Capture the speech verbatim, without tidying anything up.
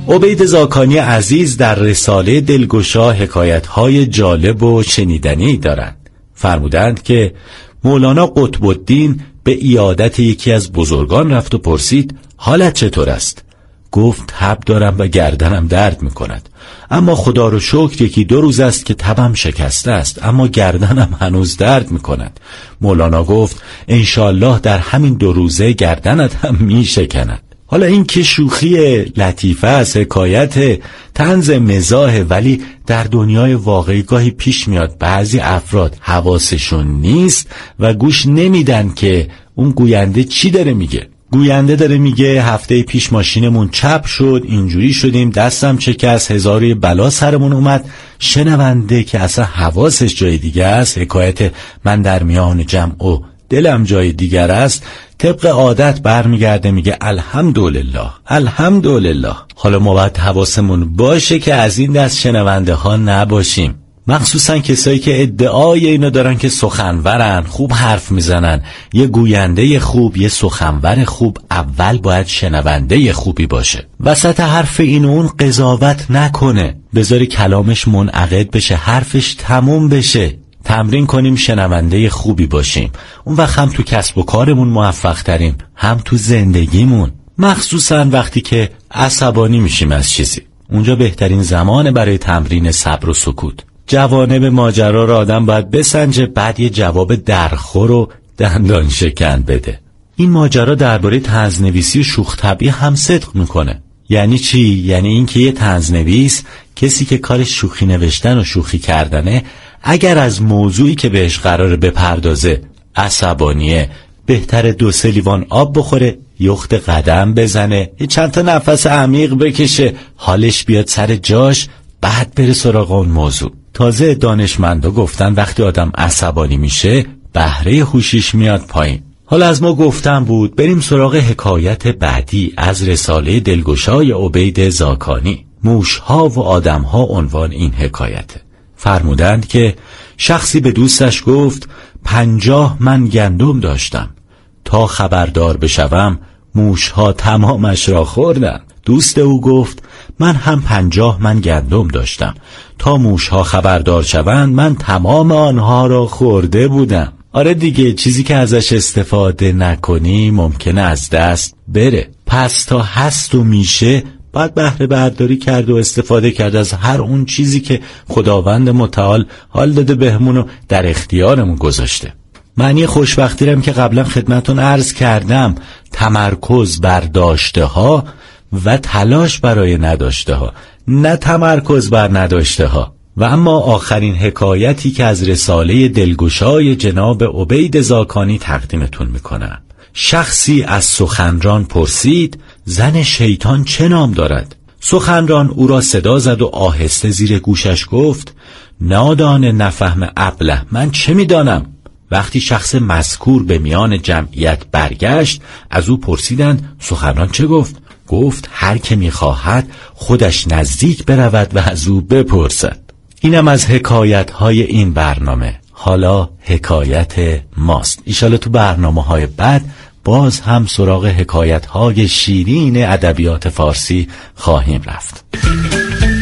عبید زاکانی عزیز در رساله دلگشا حکایت‌های جالب و شنیدنی دارند. فرمودند که مولانا قطب الدین به عیادت یکی از بزرگان رفت و پرسید حالت چطور است؟ گفت تب دارم و گردنم درد می کند، اما خدا رو شکر یکی دو روز است که تبم شکسته است، اما گردنم هنوز درد می کند. مولانا گفت انشالله در همین دو روزه گردنت هم می شکند. حالا این که شوخی لطیفه است، حکایت طنز مزاح، ولی در دنیای واقعی گاهی پیش میاد بعضی افراد حواسشون نیست و گوش نمیدن که اون گوینده چی داره میگه. گوینده داره میگه هفته پیش ماشینمون چپ شد، اینجوری شدیم، دستم شکست، هزاری بلا سرمون اومد. شنونده که اصلا حواسش جای دیگه است، حکایت من در میان جمع و دلم جای دیگر است، طبق عادت برمیگرده میگه الحمدلله الحمدلله. حالا ما باید حواسمون باشه که از این دست شنونده ها نباشیم، مخصوصا کسایی که ادعای اینو دارن که سخنورن، خوب حرف میزنن. یه گوینده خوب، یه سخنور خوب اول باید شنونده خوبی باشه. وسط حرف این و اون قضاوت نکنه، بذاری کلامش منعقد بشه، حرفش تموم بشه. تمرین کنیم شنونده خوبی باشیم، اون وقت هم تو کسب و کارمون موفق تریم، هم تو زندگیمون. مخصوصا وقتی که عصبانی میشیم از چیزی، اونجا بهترین زمانه برای تمرین صبر و سکوت. جوانب ماجرا را آدم باید بسنجه، بعد یه جواب درخور و دندان شکن بده. این ماجرا درباره طنزنویسی و شوخ طبعی هم صدق میکنه. یعنی چی؟ یعنی این که یه طنزنویس، کسی که کارش شوخی نوشتن و شوخی کردنه، اگر از موضوعی که بهش قراره بپردازه عصبانیه، بهتره دو سه لیوان آب بخوره، یخت قدم بزنه، یه چند تا نفس عمیق بکشه، حالش بیاد سر جاش، بعد بره سراغ اون موضوع. تازه دانشمندا گفتن وقتی آدم عصبانی میشه بهره هوشیش میاد پایین. حالا از ما گفتم بود، بریم سراغ حکایت بعدی از رساله دلگشای عبید زاکانی. موشها و آدمها عنوان این حکایته. فرمودند که شخصی به دوستش گفت پنجاه من گندم داشتم، تا خبردار بشوم موشها تمامش را خوردن. دوست او گفت من هم پنجاه من گندم داشتم، تا موشها خبردار شوند من تمام آنها را خورده بودم. آره دیگه، چیزی که ازش استفاده نکنی ممکنه از دست بره. پس تا هست و میشه باید بهره برداری کرد و استفاده کرد از هر اون چیزی که خداوند متعال حال داده بهمون و در اختیارمون گذاشته. معنی خوشبختی رم که قبلا خدمتون عرض کردم، تمرکز بر داشته ها و تلاش برای نداشته ها، نه تمرکز بر نداشته ها. و اما آخرین حکایتی که از رساله دلگشای جناب عبید زاکانی تقدیمتون میکنم. شخصی از سخنران پرسید زن شیطان چه نام دارد؟ سخنران او را صدا زد و آهسته زیر گوشش گفت نادان نفهم ابله، من چه میدانم؟ وقتی شخص مذکور به میان جمعیت برگشت، از او پرسیدند سخنران چه گفت؟ گفت هر که میخواهد خودش نزدیک برود و از او بپرسد. اینم از حکایت های این برنامه. حالا حکایت ماست. ایشالا تو برنامه های بعد باز هم سراغ حکایت های شیرین ادبیات فارسی خواهیم رفت.